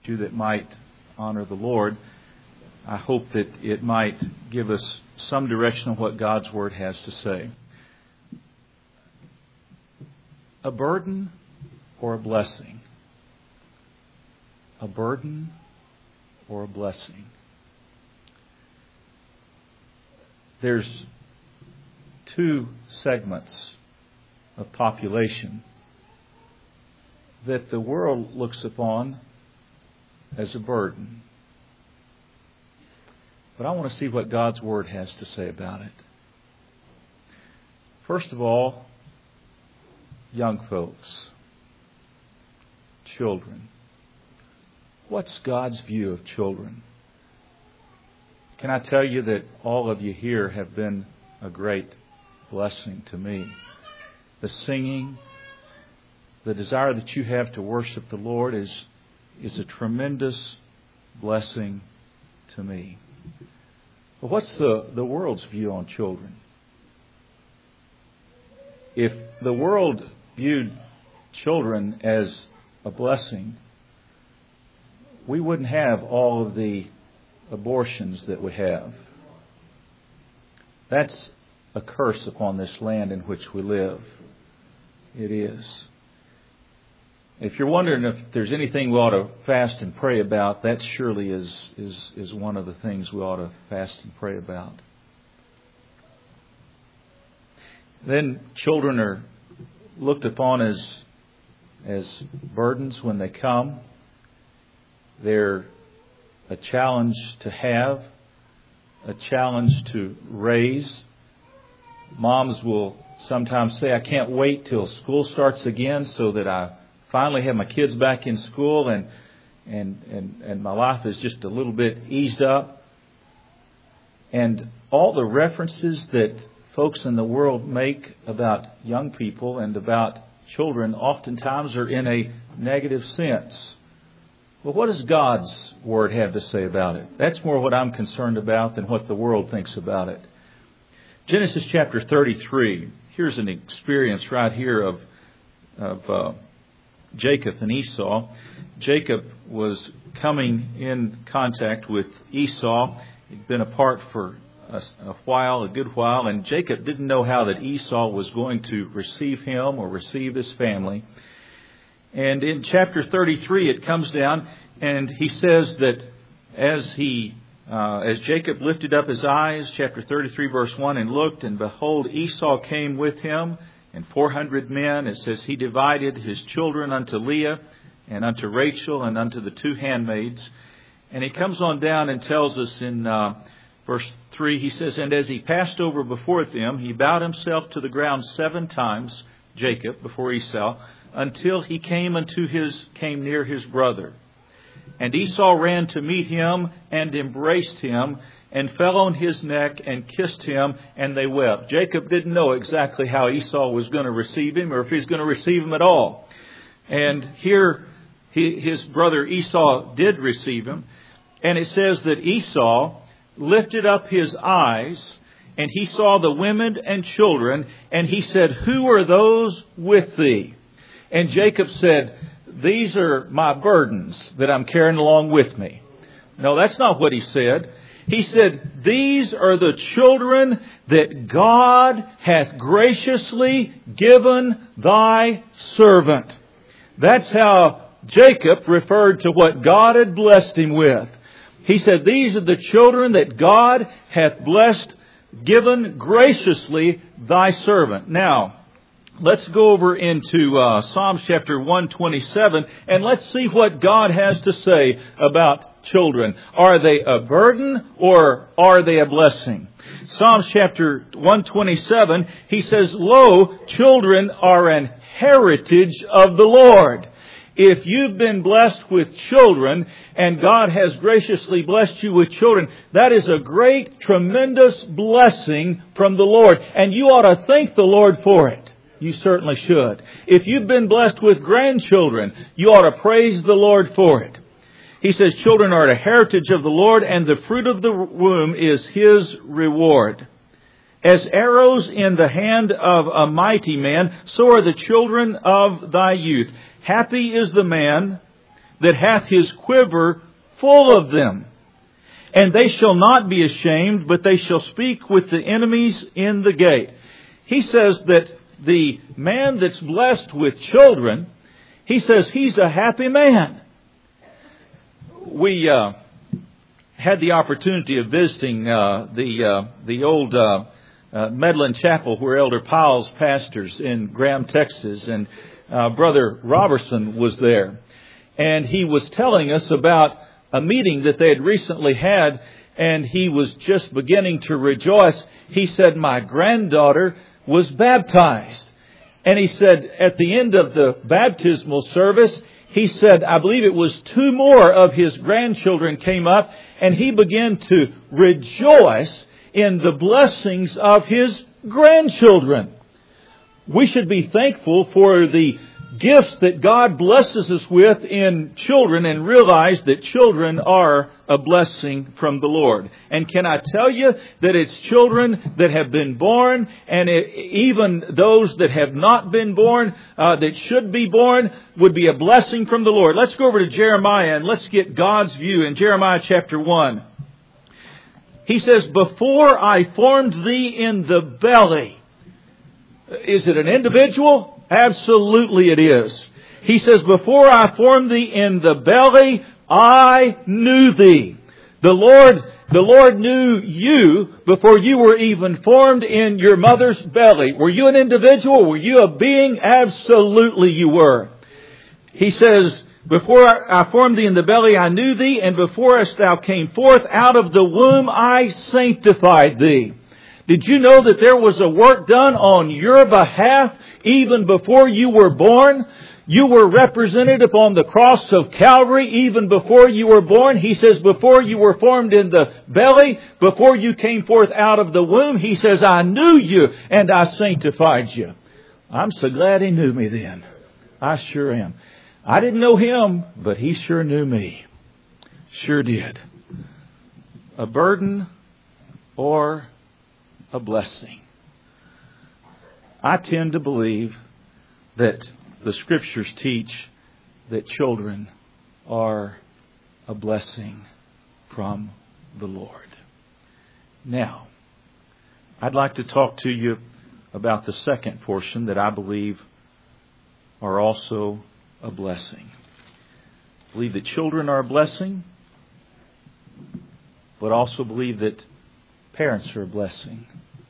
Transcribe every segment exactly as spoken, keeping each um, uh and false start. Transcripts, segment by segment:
that might honor the Lord. I hope that it might give us some direction on what God's Word has to say. A burden or a blessing? A burden or a blessing? There's two segments of population that the world looks upon as a burden. But I want to see what God's Word has to say about it. First of all, young folks, children. What's God's view of children? Can I tell you that all of you here have been a great blessing to me? The singing, the desire that you have to worship the Lord is, is a tremendous blessing to me. But what's the, the world's view on children? If the world viewed children as a blessing, we wouldn't have all of the abortions that we have. That's a curse upon this land in which we live. It is. If you're wondering if there's anything we ought to fast and pray about, that surely is, is, is one of the things we ought to fast and pray about. Then children are looked upon as, as burdens when they come. They're a challenge to have, a challenge to raise. Moms will sometimes say, I can't wait till school starts again so that I finally have my kids back in school and and, and, and my life is just a little bit eased up. And all the references that folks in the world make about young people and about children oftentimes are in a negative sense. Well, what does God's Word have to say about it? That's more what I'm concerned about than what the world thinks about it. Genesis chapter thirty-three. Here's an experience right here of, of uh, Jacob and Esau. Jacob was coming in contact with Esau. He'd been apart for a, a while, a good while, and Jacob didn't know how that Esau was going to receive him or receive his family. And in chapter thirty-three, it comes down and he says that as he, uh, as Jacob lifted up his eyes, chapter thirty-three, verse one, and looked, and behold, Esau came with him, and four hundred men. It says he divided his children unto Leah, and unto Rachel, and unto the two handmaids. And he comes on down and tells us in uh, verse three, he says, and as he passed over before them, he bowed himself to the ground seven times, Jacob, before Esau, until he came unto his came near his brother. And Esau ran to meet him and embraced him and fell on his neck and kissed him, and they wept. Jacob didn't know exactly how Esau was going to receive him or if he's going to receive him at all. And here he, his brother Esau did receive him. And it says that Esau lifted up his eyes and he saw the women and children, and he said, who are those with thee? And Jacob said, these are my burdens that I'm carrying along with me. No, that's not what he said. He said, these are the children that God hath graciously given thy servant. That's how Jacob referred to what God had blessed him with. He said, these are the children that God hath blessed, given graciously thy servant. Now, let's go over into uh, Psalms chapter one twenty-seven and let's see what God has to say about children. Are they a burden or are they a blessing? Psalms chapter one twenty-seven, he says, lo, children are an heritage of the Lord. If you've been blessed with children and God has graciously blessed you with children, that is a great, tremendous blessing from the Lord. And you ought to thank the Lord for it. You certainly should. If you've been blessed with grandchildren, you ought to praise the Lord for it. He says, children are a heritage of the Lord, and the fruit of the womb is His reward. As arrows in the hand of a mighty man, so are the children of thy youth. Happy is the man that hath his quiver full of them. And they shall not be ashamed, but they shall speak with the enemies in the gate. He says that the man that's blessed with children, he says he's a happy man. We uh, had the opportunity of visiting uh, the uh, the old uh, uh, Medlin Chapel where Elder Powell's pastors in Graham, Texas, and uh, Brother Robertson was there. And he was telling us about a meeting that they had recently had, and he was just beginning to rejoice. He said, my granddaughter was baptized. And he said, at the end of the baptismal service, he said, I believe it was two more of his grandchildren came up, and he began to rejoice in the blessings of his grandchildren. We should be thankful for the gifts that God blesses us with in children and realize that children are a blessing from the Lord. And can I tell you that it's children that have been born, and it, even those that have not been born, uh, that should be born, would be a blessing from the Lord. Let's go over to Jeremiah and let's get God's view in Jeremiah chapter one. He says, before I formed thee in the belly. Is it an individual? Absolutely it is. He says, before I formed thee in the belly, I knew thee. The Lord, the Lord knew you before you were even formed in your mother's belly. Were you an individual? Were you a being? Absolutely you were. He says, before I formed thee in the belly, I knew thee, and before as thou came forth out of the womb, I sanctified thee. Did you know that there was a work done on your behalf even before you were born? You were represented upon the cross of Calvary even before you were born. He says, before you were formed in the belly, before you came forth out of the womb, He says, I knew you and I sanctified you. I'm so glad He knew me then. I sure am. I didn't know Him, but He sure knew me. Sure did. A burden or a blessing. I tend to believe that the Scriptures teach that children are a blessing from the Lord. Now, I'd like to talk to you about the second portion that I believe are also a blessing. I believe that children are a blessing, but also believe that parents are a blessing.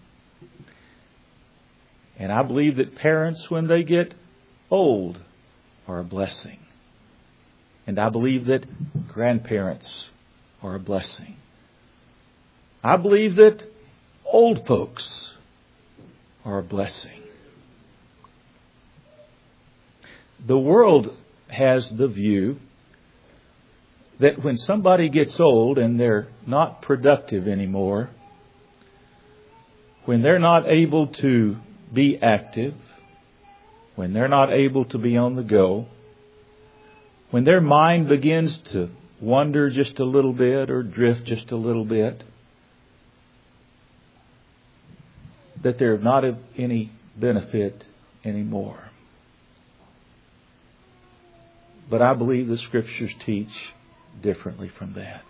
And I believe that parents, when they get old, are a blessing. And I believe that grandparents are a blessing. I believe that old folks are a blessing. The world has the view that when somebody gets old and they're not productive anymore, when they're not able to be active, when they're not able to be on the go, when their mind begins to wander just a little bit or drift just a little bit, that they're not of any benefit anymore. But I believe the Scriptures teach differently from that.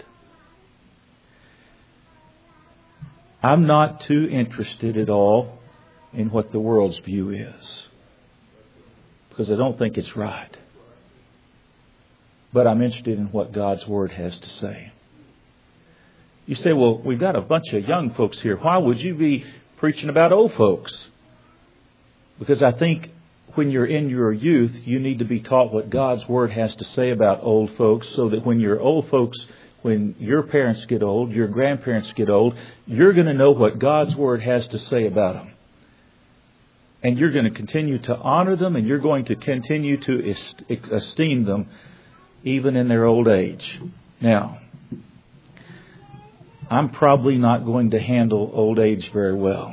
I'm not too interested at all in what the world's view is, because I don't think it's right. But I'm interested in what God's Word has to say. You say, well, we've got a bunch of young folks here. Why would you be preaching about old folks? Because I think when you're in your youth, you need to be taught what God's Word has to say about old folks, so that when your old folks, when your parents get old, your grandparents get old, you're going to know what God's Word has to say about them. And you're going to continue to honor them, and you're going to continue to esteem them even in their old age. Now, I'm probably not going to handle old age very well.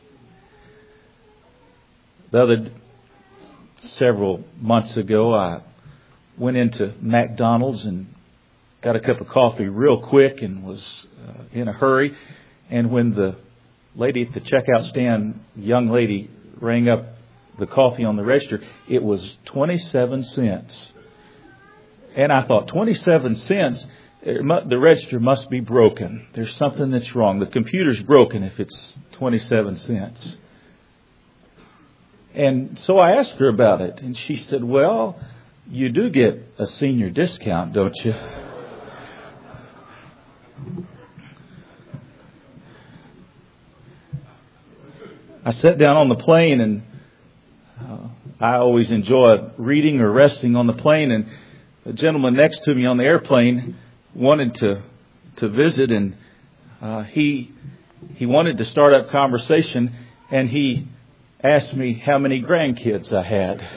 The other several months ago, I went into McDonald's and got a cup of coffee real quick and was uh, in a hurry. And when the lady at the checkout stand, young lady, rang up the coffee on the register, it was twenty-seven cents. And I thought, twenty-seven cents, the register must be broken. There's something that's wrong. The computer's broken if it's twenty-seven cents. And so I asked her about it. And she said, well, you do get a senior discount, don't you? I sat down on the plane, and uh, I always enjoy reading or resting on the plane. And a gentleman next to me on the airplane wanted to to visit, and uh, he he wanted to start up conversation, and he asked me how many grandkids I had.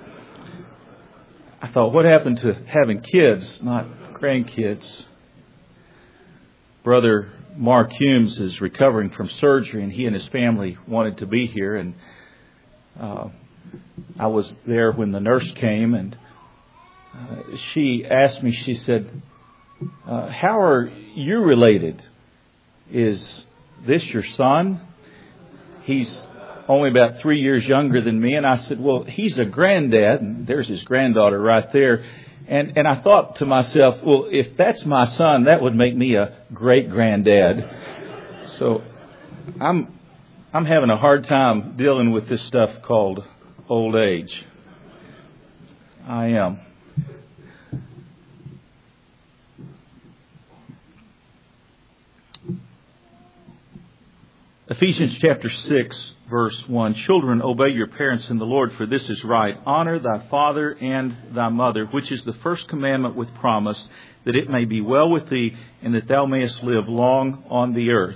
I thought, what happened to having kids, not grandkids? Brother Mark Humes is recovering from surgery, and he and his family wanted to be here. And uh, I was there when the nurse came, and uh, she asked me, she said, uh, how are you related? Is this your son? He's only about three years younger than me. And I said, well, he's a granddad. And there's his granddaughter right there. And and I thought to myself, well, if that's my son, that would make me a great granddad. So I'm I'm having a hard time dealing with this stuff called old age. I am. Ephesians chapter six, verse one. Children, obey your parents in the Lord, for this is right. Honor thy father and thy mother, which is the first commandment with promise, that it may be well with thee, and that thou mayest live long on the earth.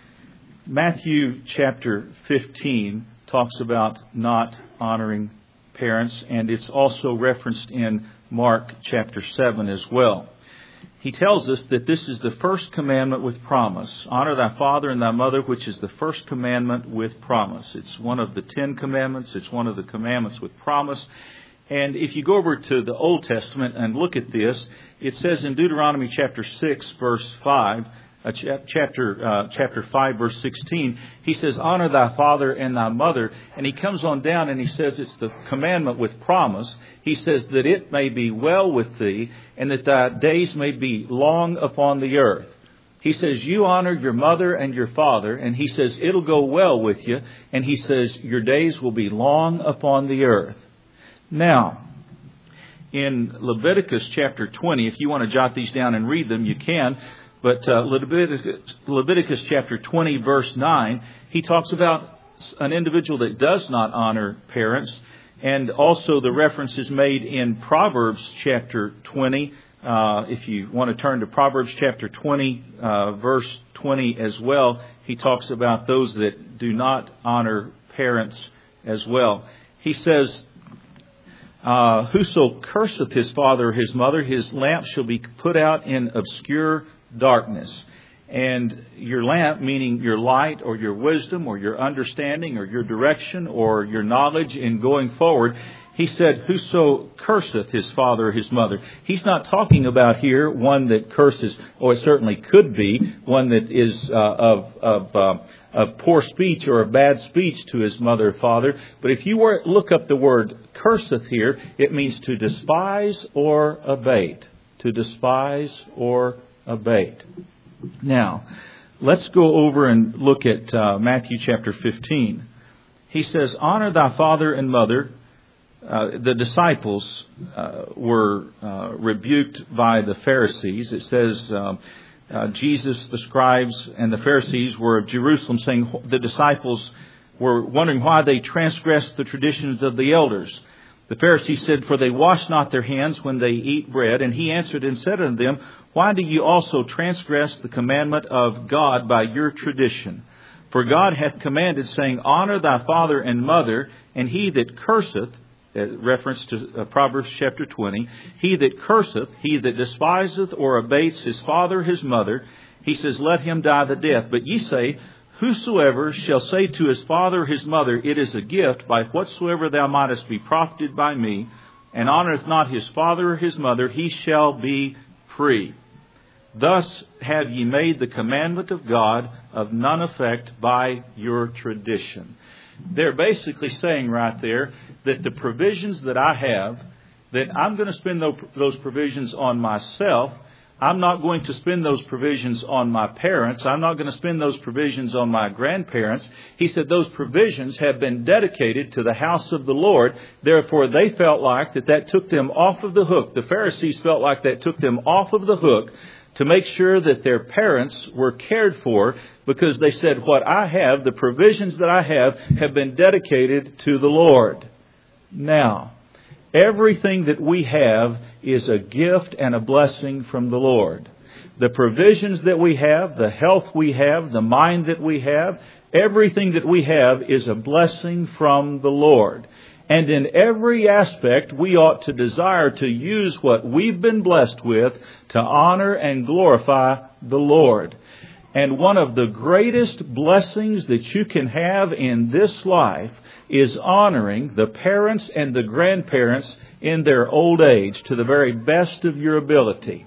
Matthew chapter fifteen talks about not honoring parents, and it's also referenced in Mark chapter seven as well. He tells us that this is the first commandment with promise. Honor thy father and thy mother, which is the first commandment with promise. It's one of the Ten Commandments. It's one of the commandments with promise. And if you go over to the Old Testament and look at this, it says in Deuteronomy chapter six, verse five, uh, chapter uh, chapter five, verse sixteen, he says, honor thy father and thy mother. And he comes on down and he says it's the commandment with promise. He says that it may be well with thee, and that thy days may be long upon the earth. He says, you honor your mother and your father, and he says, it'll go well with you. And he says, your days will be long upon the earth. Now, in Leviticus chapter twenty, if you want to jot these down and read them, you can. But uh, Leviticus, Leviticus chapter twenty, verse nine, he talks about an individual that does not honor parents. And also the reference is made in Proverbs chapter twenty. Uh, if you want to turn to Proverbs chapter twenty, uh, verse twenty as well, he talks about those that do not honor parents as well. He says, uh, whoso curseth his father or his mother, his lamp shall be put out in obscure darkness. And your lamp, meaning your light or your wisdom or your understanding or your direction or your knowledge in going forward. He said, whoso curseth his father or his mother. He's not talking about here one that curses, or it certainly could be, one that is uh, of of, uh, of poor speech or of bad speech to his mother or father. But if you were look up the word curseth here, it means to despise or abate. To despise or abate. Now, let's go over and look at uh, Matthew chapter fifteen. He says, honor thy father and mother. Uh, the disciples uh, were uh, rebuked by the Pharisees. It says, uh, uh, Jesus, the scribes, and the Pharisees were of Jerusalem, saying the disciples were wondering why they transgressed the traditions of the elders. The Pharisees said, for they wash not their hands when they eat bread. And he answered and said unto them, why do you also transgress the commandment of God by your tradition? For God hath commanded, saying, honor thy father and mother, and he that curseth, reference to Proverbs chapter twenty, he that curseth, he that despiseth or abates his father or his mother, he says, let him die the death. But ye say, whosoever shall say to his father or his mother, it is a gift, by whatsoever thou mightest be profited by me, and honoreth not his father or his mother, he shall be free. Thus have ye made the commandment of God of none effect by your tradition. They're basically saying right there that the provisions that I have that I'm going to spend those provisions on myself. I'm not going to spend those provisions on my parents. I'm not going to spend those provisions on my grandparents. He said those provisions have been dedicated to the house of the Lord. Therefore, they felt like that that took them off of the hook. The Pharisees felt like that took them off of the hook to make sure that their parents were cared for, because they said, what I have, the provisions that I have, have been dedicated to the Lord. Now, everything that we have is a gift and a blessing from the Lord. The provisions that we have, the health we have, the mind that we have, everything that we have is a blessing from the Lord. And in every aspect, we ought to desire to use what we've been blessed with to honor and glorify the Lord. And one of the greatest blessings that you can have in this life is honoring the parents and the grandparents in their old age to the very best of your ability.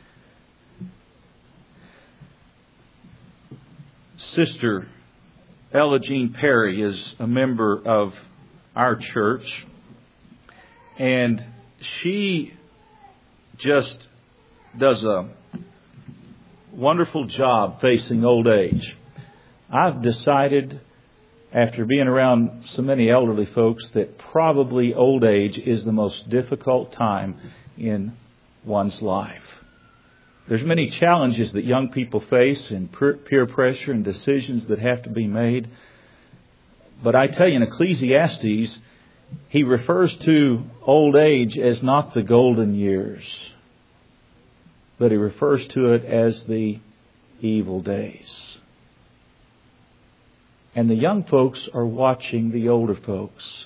Sister Ella Jean Perry is a member of our church, and she just does a wonderful job facing old age. I've decided, after being around so many elderly folks, that probably old age is the most difficult time in one's life. There's many challenges that young people face, and peer pressure and decisions that have to be made. But I tell you, in Ecclesiastes, he refers to old age as not the golden years, but he refers to it as the evil days. And the young folks are watching the older folks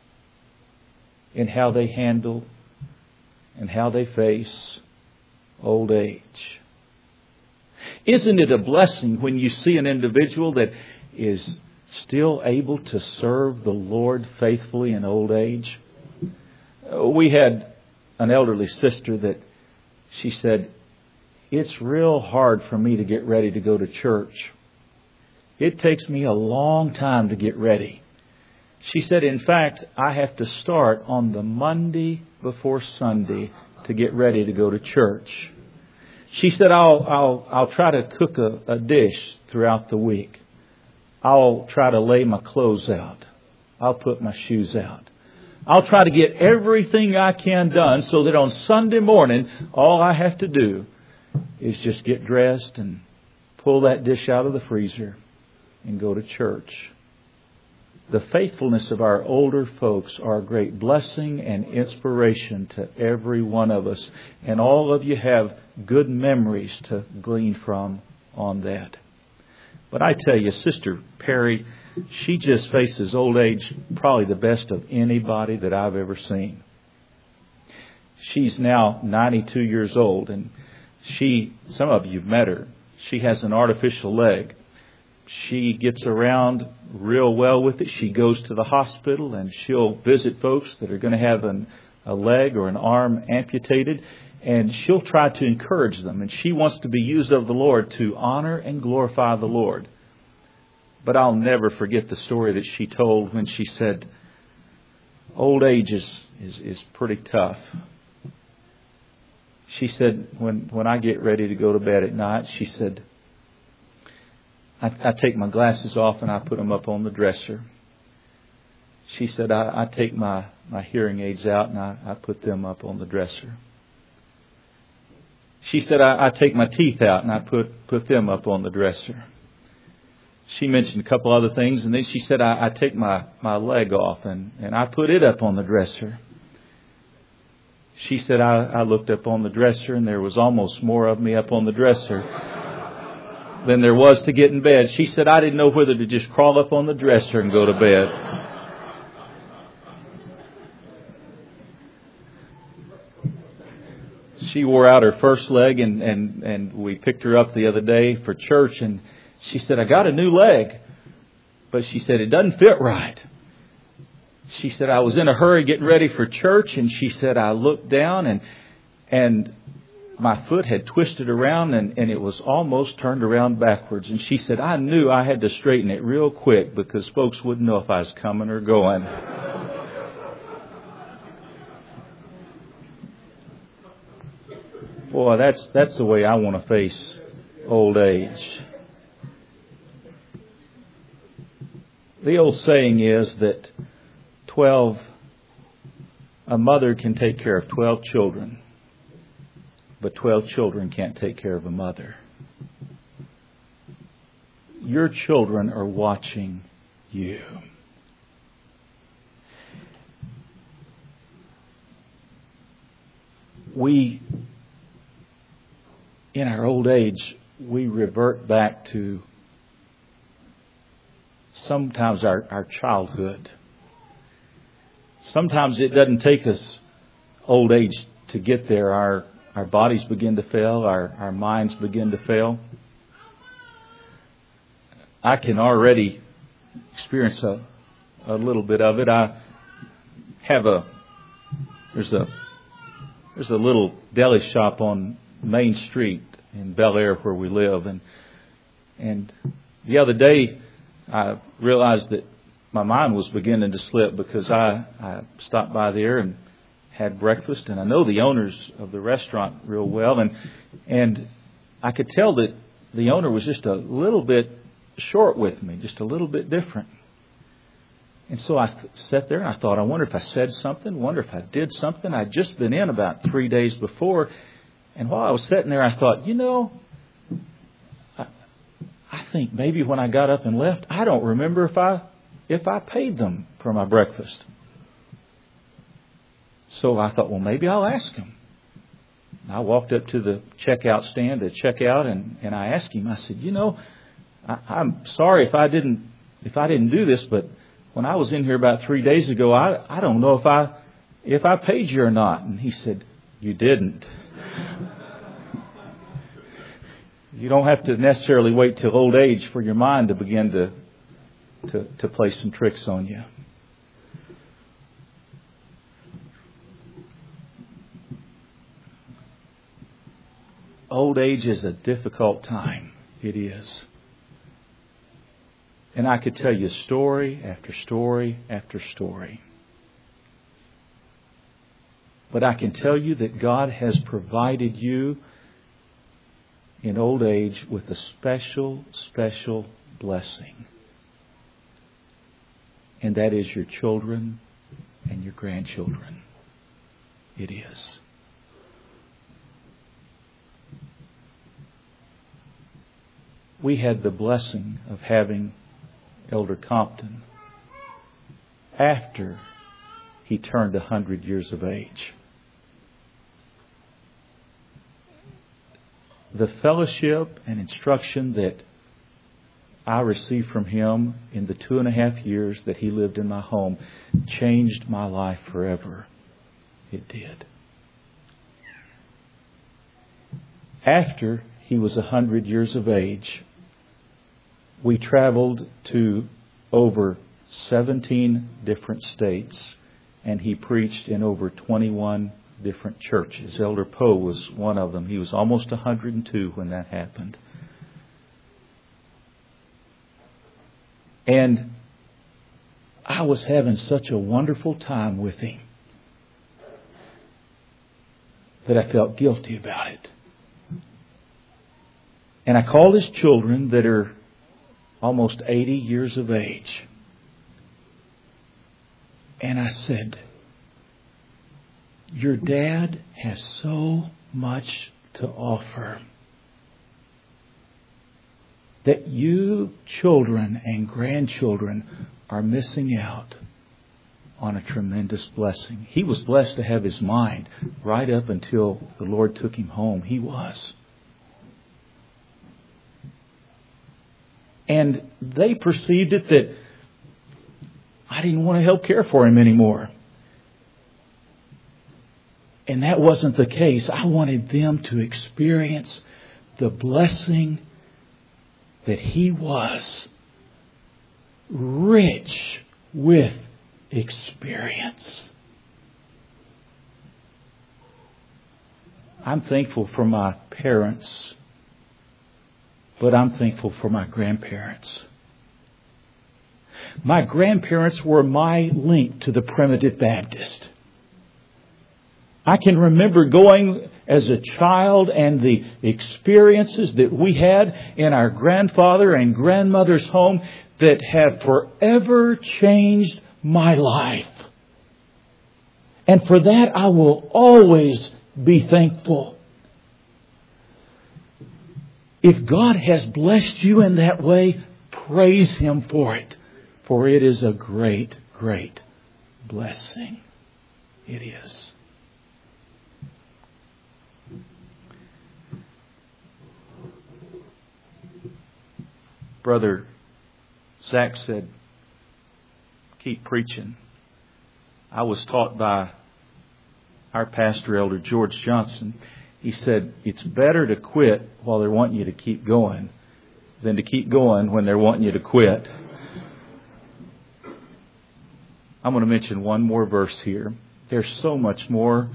in how they handle and how they face old age. Isn't it a blessing when you see an individual that is still able to serve the Lord faithfully in old age? We had an elderly sister that she said, it's real hard for me to get ready to go to church. It takes me a long time to get ready. She said, in fact, I have to start on the Monday before Sunday to get ready to go to church. She said, I'll I'll I'll try to cook a, a dish throughout the week. I'll try to lay my clothes out. I'll put my shoes out. I'll try to get everything I can done so that on Sunday morning, all I have to do is just get dressed and pull that dish out of the freezer and go to church. The faithfulness of our older folks are a great blessing and inspiration to every one of us. And all of you have good memories to glean from on that. But I tell you, Sister Perry, she just faces old age probably the best of anybody that I've ever seen. She's now ninety-two years old, and she, some of you have met her. She has an artificial leg. She gets around real well with it. She goes to the hospital and she'll visit folks that are going to have an, a leg or an arm amputated. And she'll try to encourage them. And she wants to be used of the Lord to honor and glorify the Lord. But I'll never forget the story that she told when she said, old age is, is, is pretty tough. She said, when, when I get ready to go to bed at night, she said, I, I take my glasses off and I put them up on the dresser. She said, I, I take my, my hearing aids out and I, I put them up on the dresser. She said, I, I take my teeth out and I put, put them up on the dresser. She mentioned a couple other things, and then she said, I, I take my, my leg off and, and I put it up on the dresser. She said, I, I looked up on the dresser and there was almost more of me up on the dresser than there was to get in bed. She said, I didn't know whether to just crawl up on the dresser and go to bed. She wore out her first leg, and, and, and we picked her up the other day for church, and she said, I got a new leg, but she said, it doesn't fit right. She said, I was in a hurry getting ready for church, and she said, I looked down and and my foot had twisted around and, and it was almost turned around backwards. And she said, I knew I had to straighten it real quick because folks wouldn't know if I was coming or going. Boy, that's that's the way I want to face old age. The old saying is that twelve, a mother can take care of twelve children, but twelve children can't take care of a mother. Your children are watching you. We, in our old age, we revert back to sometimes our, our childhood. Sometimes it doesn't take us old age to get there. Our our bodies begin to fail. Our, our minds begin to fail. I can already experience a, a little bit of it. I have a, there's a, there's a little deli shop on Main Street in Bel Air where we live. And, and the other day I realized that my mind was beginning to slip because I, I stopped by there and had breakfast. And I know the owners of the restaurant real well. And, and I could tell that the owner was just a little bit short with me, just a little bit different. And so I sat there and I thought, I wonder if I said something, wonder if I did something. I'd just been in about three days before. And while I was sitting there, I thought, you know, I, I think maybe when I got up and left, I don't remember if I if I paid them for my breakfast. So I thought, well, maybe I'll ask him. And I walked up to the checkout stand to check out, and, and I asked him, I said, you know, I, I'm sorry if I didn't if I didn't do this, but when I was in here about three days ago, I I don't know if I if I paid you or not. And he said, you didn't. You don't have to necessarily wait till old age for your mind to begin to to, to play some tricks on you. Old age is a difficult time. It is. And I could tell you story after story after story. But I can tell you that God has provided you in old age with a special, special blessing. And that is your children and your grandchildren. It is. We had the blessing of having Elder Compton after he turned a hundred years of age. The fellowship and instruction that I received from him in the two and a half years that he lived in my home changed my life forever. It did. After he was a hundred years of age, we traveled to over seventeen different states, and he preached in over twenty-one different churches. Elder Poe was one of them. He was almost one hundred and two when that happened. And I was having such a wonderful time with him that I felt guilty about it. And I called his children that are almost eighty years of age. And I said, your dad has so much to offer that you children and grandchildren are missing out on a tremendous blessing. He was blessed to have his mind right up until the Lord took him home. He was. And they perceived it that I didn't want to help care for him anymore. And that wasn't the case. I wanted them to experience the blessing that he was, rich with experience. I'm thankful for my parents, but I'm thankful for my grandparents. My grandparents were my link to the Primitive Baptist. I can remember going as a child and the experiences that we had in our grandfather and grandmother's home that have forever changed my life. And for that I will always be thankful. If God has blessed you in that way, praise Him for it. For it is a great, great blessing. It is. Brother Zach said, keep preaching. I was taught by our pastor, Elder George Johnson. He said, it's better to quit while they're wanting you to keep going than to keep going when they're wanting you to quit. I'm going to mention one more verse here. There's so much more.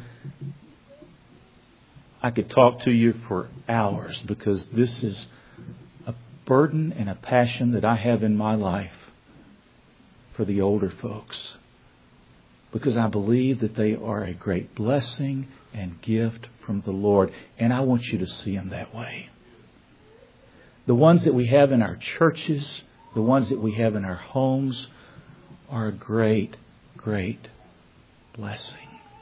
I could talk to you for hours because this is a burden and a passion that I have in my life for the older folks. Because I believe that they are a great blessing and gift from the Lord. And I want you to see them that way. The ones that we have in our churches, the ones that we have in our homes are a great, great blessing.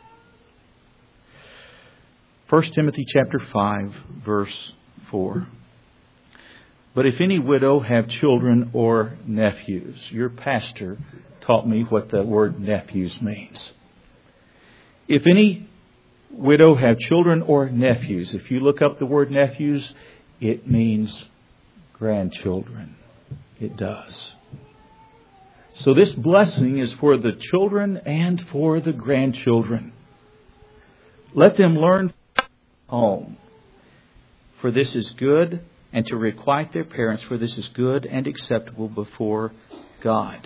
First Timothy chapter five, verse four. But if any widow have children or nephews, your pastor taught me what the word nephews means. If any widow have children or nephews, if you look up the word nephews, it means grandchildren. It does. So this blessing is for the children and for the grandchildren. Let them learn from home, for this is good, and to requite their parents, for this is good and acceptable before God.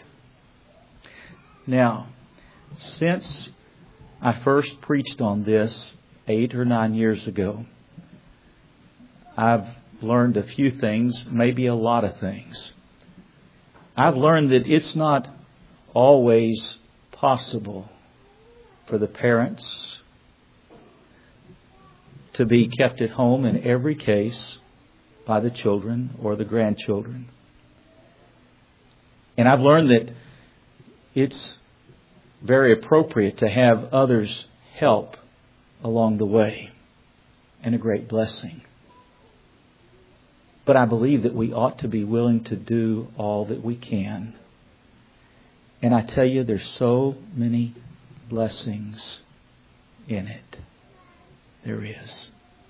Now, since I first preached on this eight or nine years ago, I've learned a few things, maybe a lot of things. I've learned that it's not always possible for the parents to be kept at home in every case by the children or the grandchildren. And I've learned that it's very appropriate to have others help along the way, and a great blessing. But I believe that we ought to be willing to do all that we can. And I tell you, there's so many blessings in it. There is.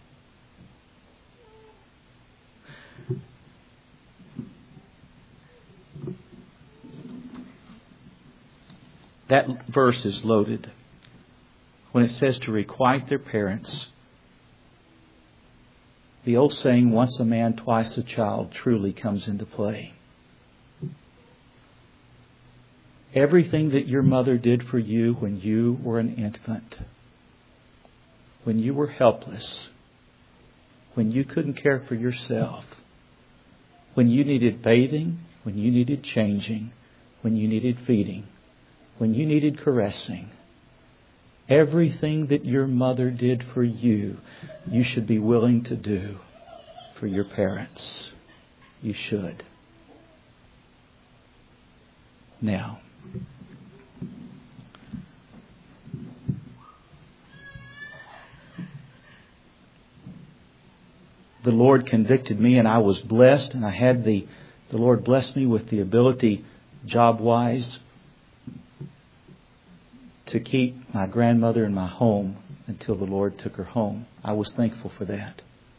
That verse is loaded. When it says to requite their parents, the old saying, once a man, twice a child, truly comes into play. Everything that your mother did for you when you were an infant, when you were helpless, when you couldn't care for yourself, when you needed bathing, when you needed changing, when you needed feeding, when you needed caressing, everything that your mother did for you, you should be willing to do for your parents. You should. Now, the Lord convicted me, and I was blessed, and I had the, the Lord blessed me with the ability, job-wise, to keep my grandmother in my home until the Lord took her home. I was thankful for that.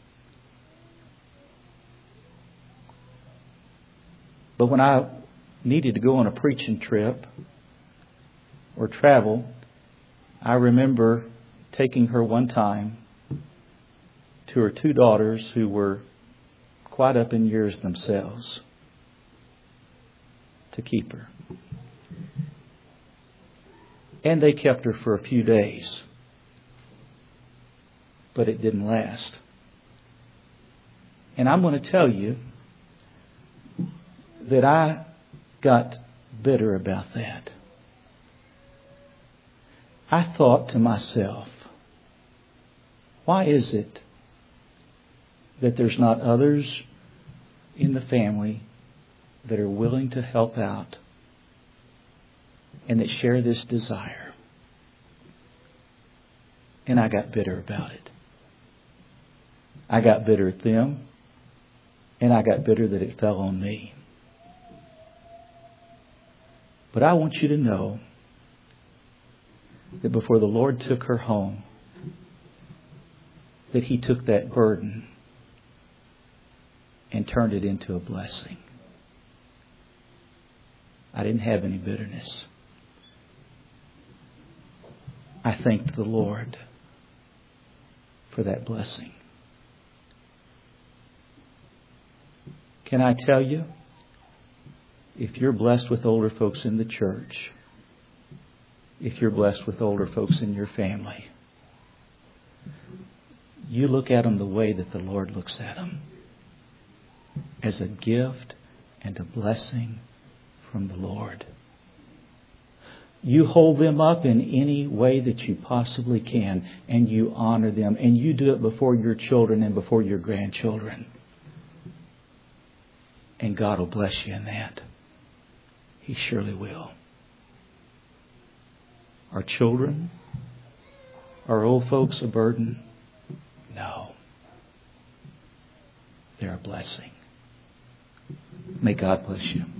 But when I needed to go on a preaching trip or travel, I remember taking her one time to her two daughters who were quite up in years themselves to keep her. And they kept her for a few days. But it didn't last. And I'm going to tell you that I got bitter about that. I thought to myself, Why is it that there's not others in the family that are willing to help out and that share this desire? And I got bitter about it. I got bitter at them, and I got bitter that it fell on me. But I want you to know that before the Lord took her home, that He took that burden and turned it into a blessing. I didn't have any bitterness. I thanked the Lord for that blessing. Can I tell you, if you're blessed with older folks in the church, if you're blessed with older folks in your family, you look at them the way that the Lord looks at them, as a gift and a blessing from the Lord. You hold them up in any way that you possibly can, and you honor them, and you do it before your children and before your grandchildren. And God will bless you in that. He surely will. Are children, are old folks a burden? No. They're a blessing. May God bless you.